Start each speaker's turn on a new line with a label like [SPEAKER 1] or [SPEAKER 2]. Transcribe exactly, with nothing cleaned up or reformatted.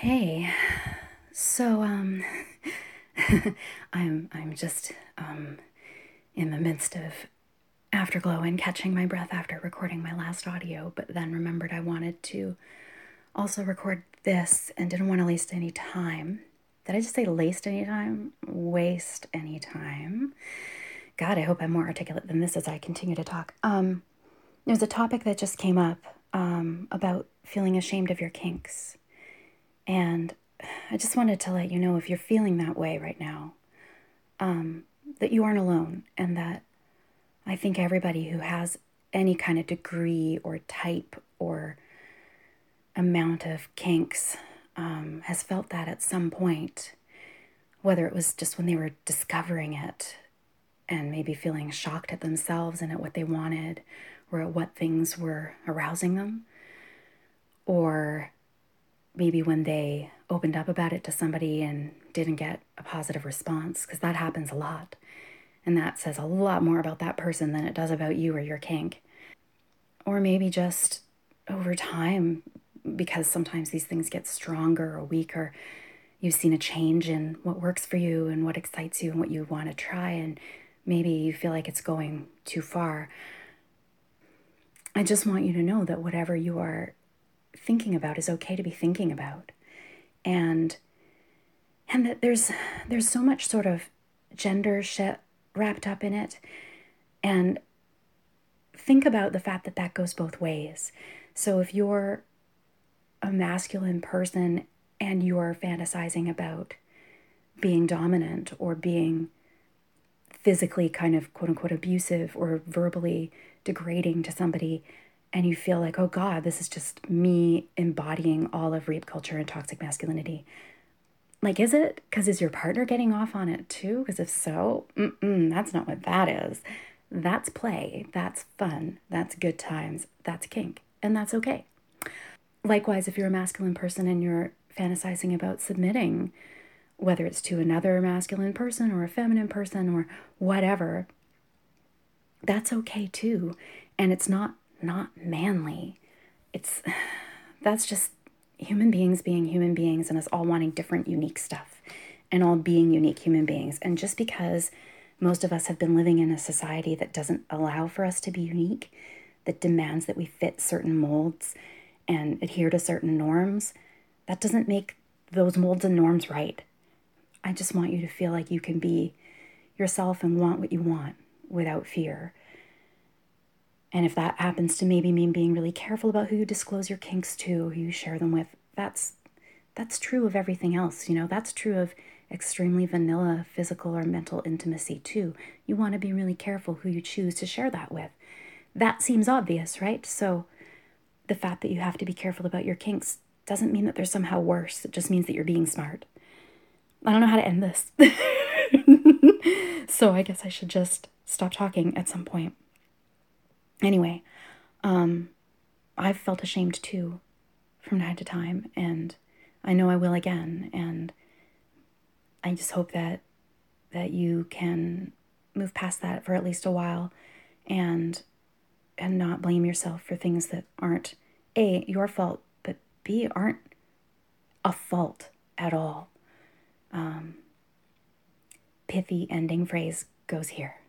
[SPEAKER 1] Hey, so um, I'm I'm just um in the midst of afterglow and catching my breath after recording my last audio, but then remembered I wanted to also record this and didn't want to waste any time. Did I just say waste any time? Waste any time. God, I hope I'm more articulate than this as I continue to talk. Um, there's a topic that just came up um, about feeling ashamed of your kinks. And I just wanted to let you know if you're feeling that way right now, um, that you aren't alone, and that I think everybody who has any kind of degree or type or amount of kinks um, has felt that at some point, whether it was just when they were discovering it and maybe feeling shocked at themselves and at what they wanted or at what things were arousing them, or maybe when they opened up about it to somebody and didn't get a positive response, because that happens a lot. And that says a lot more about that person than it does about you or your kink. Or maybe just over time, because sometimes these things get stronger or weaker, you've seen a change in what works for you and what excites you and what you want to try, and maybe you feel like it's going too far. I just want you to know that whatever you are thinking about is okay to be thinking about. And and that there's there's so much sort of gender shit wrapped up in it. And think about the fact that that goes both ways. So if you're a masculine person and you're fantasizing about being dominant or being physically kind of quote unquote abusive or verbally degrading to somebody, and you feel like, oh God, this is just me embodying all of rape culture and toxic masculinity. Like, is it? Because is your partner getting off on it too? Because if so, mm-mm, that's not what that is. That's play. That's fun. That's good times. That's kink. And that's okay. Likewise, if you're a masculine person and you're fantasizing about submitting, whether it's to another masculine person or a feminine person or whatever, that's okay too. And it's not not manly. It's that's just human beings being human beings and us all wanting different, unique stuff and all being unique human beings. And just because most of us have been living in a society that doesn't allow for us to be unique, that demands that we fit certain molds and adhere to certain norms, that doesn't make those molds and norms right. I just want you to feel like you can be yourself and want what you want without fear. And if that happens to maybe mean being really careful about who you disclose your kinks to, who you share them with, that's that's true of everything else. You know, that's true of extremely vanilla physical or mental intimacy too. You want to be really careful who you choose to share that with. That seems obvious, right? So the fact that you have to be careful about your kinks doesn't mean that they're somehow worse. It just means that you're being smart. I don't know how to end this. So I guess I should just stop talking at some point. Anyway, um, I've felt ashamed too from time to time, and I know I will again. And I just hope that that you can move past that for at least a while, and and not blame yourself for things that aren't A, your fault, but B, aren't a fault at all. Um, pithy ending phrase goes here.